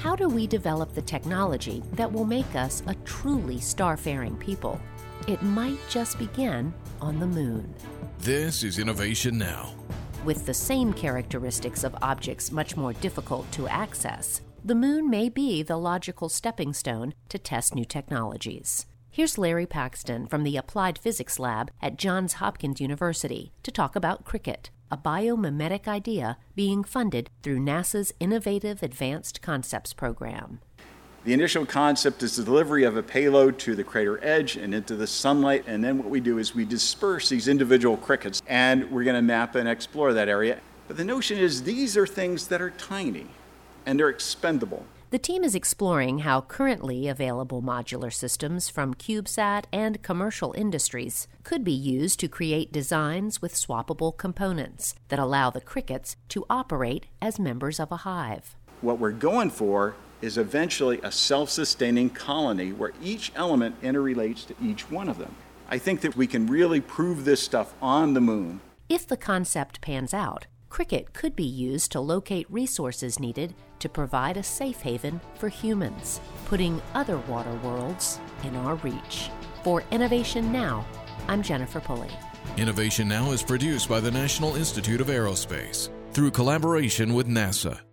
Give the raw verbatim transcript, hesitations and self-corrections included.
how do we develop the technology that will make us a truly starfaring people? It might just begin on the moon. This is Innovation Now. With the same characteristics of objects much more difficult to access, the moon may be the logical stepping stone to test new technologies. Here's Larry Paxton from the Applied Physics Lab at Johns Hopkins University to talk about Cricket, a biomimetic idea being funded through NASA's Innovative Advanced Concepts program. The initial concept is the delivery of a payload to the crater edge and into the sunlight, and then what we do is we disperse these individual crickets, and we're going to map and explore that area. But the notion is these are things that are tiny, and they're expendable. The team is exploring how currently available modular systems from CubeSat and commercial industries could be used to create designs with swappable components that allow the crickets to operate as members of a hive. What we're going for is eventually a self-sustaining colony where each element interrelates to each one of them. I think that we can really prove this stuff on the moon. If the concept pans out, Cricket could be used to locate resources needed to provide a safe haven for humans, putting other water worlds in our reach. For Innovation Now, I'm Jennifer Pulley. Innovation Now is produced by the National Institute of Aerospace through collaboration with NASA.